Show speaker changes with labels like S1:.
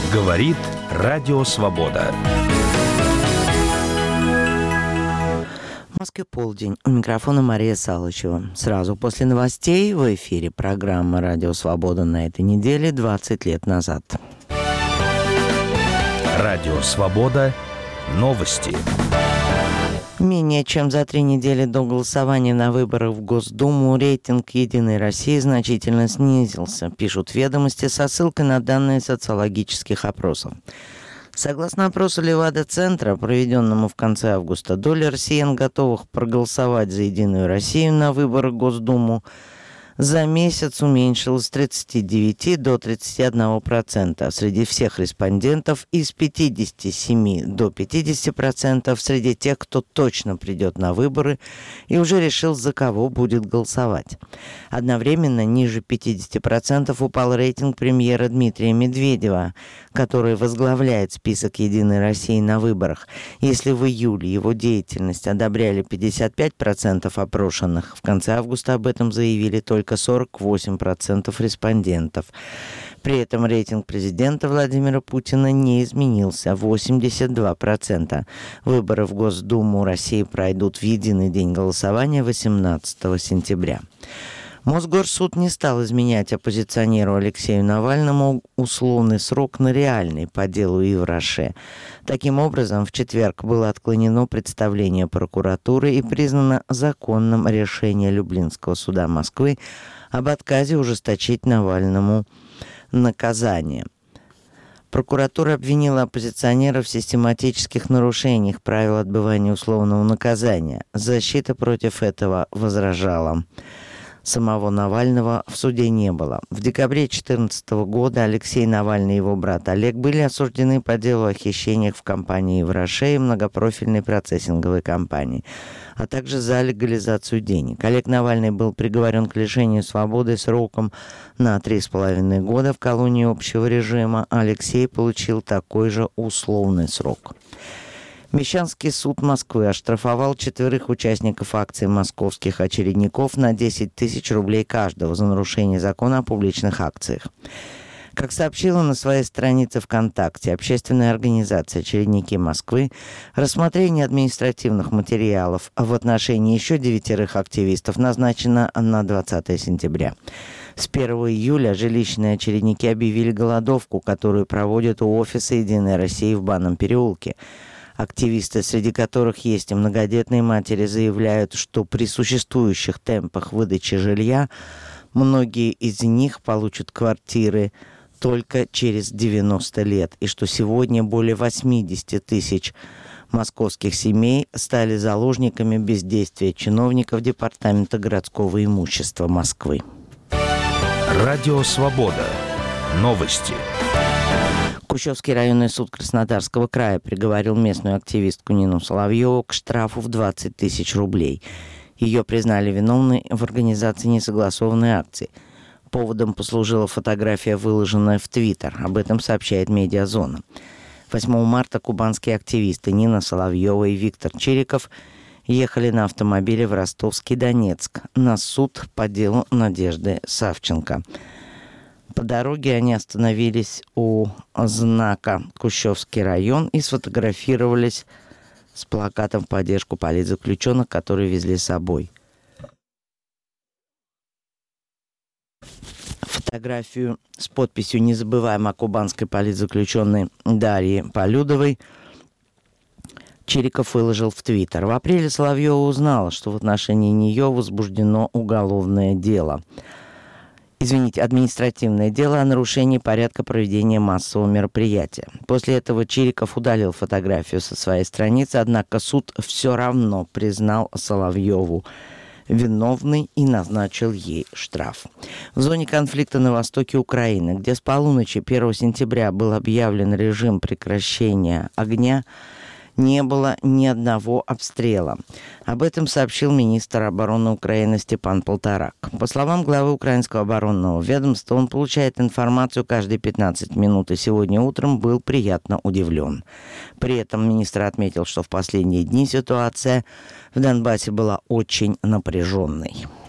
S1: Говорит Радио Свобода.
S2: В Москве полдень. У микрофона Мария Салычева. Сразу после новостей в эфире программа «Радио Свобода» на этой неделе 20 лет назад.
S1: Радио Свобода. Новости.
S2: Менее чем за 3 недели до голосования на выборах в Госдуму рейтинг «Единой России» значительно снизился, пишут «Ведомости» со ссылкой на данные социологических опросов. Согласно опросу Левада-центра, проведенному в конце августа, доля россиян, готовых проголосовать за «Единую Россию» на выборах в Госдуму, за месяц уменьшилась с 39 до 31%. Среди всех респондентов из 57 до 50% среди тех, кто точно придет на выборы и уже решил, за кого будет голосовать. Одновременно ниже 50% упал рейтинг премьера Дмитрия Медведева, который возглавляет список «Единой России» на выборах. Если в июле его деятельность одобряли 55% опрошенных, в конце августа об этом заявили только 48% респондентов. При этом рейтинг президента Владимира Путина не изменился – 82%. Выборы в Госдуму России пройдут в единый день голосования 18 сентября. Мосгорсуд не стал изменять оппозиционеру Алексею Навальному условный срок на реальный по делу Ивраше. Таким образом, в четверг было отклонено представление прокуратуры и признано законным решение Люблинского суда Москвы об отказе ужесточить Навальному наказание. Прокуратура обвинила оппозиционера в систематических нарушениях правил отбывания условного наказания. Защита против этого возражала. Самого Навального в суде не было. В декабре 2014 года Алексей Навальный и его брат Олег были осуждены по делу о хищениях в компании Ивраше и многопрофильной процессинговой компании, а также за легализацию денег. Олег Навальный был приговорен к лишению свободы сроком на 3,5 года в колонии общего режима. Алексей получил такой же условный срок. Мещанский суд Москвы оштрафовал 4 участников акции московских очередников на 10 тысяч рублей каждого за нарушение закона о публичных акциях. Как сообщила на своей странице ВКонтакте общественная организация «Очередники Москвы», рассмотрение административных материалов в отношении еще 9 активистов назначено на 20 сентября. С 1 июля жилищные очередники объявили голодовку, которую проводят у офиса «Единой России» в Банном переулке. Активисты, среди которых есть и многодетные матери, заявляют, что при существующих темпах выдачи жилья многие из них получат квартиры только через 90 лет, и что сегодня более 80 тысяч московских семей стали заложниками бездействия чиновников Департамента городского имущества Москвы.
S1: Радио Свобода. Новости.
S2: Кущевский районный суд Краснодарского края приговорил местную активистку Нину Соловьеву к штрафу в 20 тысяч рублей. Ее признали виновной в организации несогласованной акции. Поводом послужила фотография, выложенная в Твиттер. Об этом сообщает «Медиазона». 8 марта кубанские активисты Нина Соловьева и Виктор Чириков ехали на автомобиле в Ростовский Донецк на суд по делу Надежды Савченко. По дороге они остановились у знака «Кущевский район» и сфотографировались с плакатом в поддержку политзаключенных, которые везли с собой. Фотографию с подписью «Не забываем о кубанской политзаключенной Дарье Полюдовой» Чириков выложил в Твиттер. В апреле Соловьева узнала, что в отношении нее возбуждено уголовное дело. Административное дело о нарушении порядка проведения массового мероприятия. После этого Чириков удалил фотографию со своей страницы, однако суд все равно признал Соловьеву виновной и назначил ей штраф. В зоне конфликта на востоке Украины, где с полуночи 1 сентября был объявлен режим прекращения огня, не было ни одного обстрела. Об этом сообщил министр обороны Украины Степан Полторак. По словам главы украинского оборонного ведомства, он получает информацию каждые 15 минут и сегодня утром был приятно удивлен. При этом министр отметил, что в последние дни ситуация в Донбассе была очень напряженной.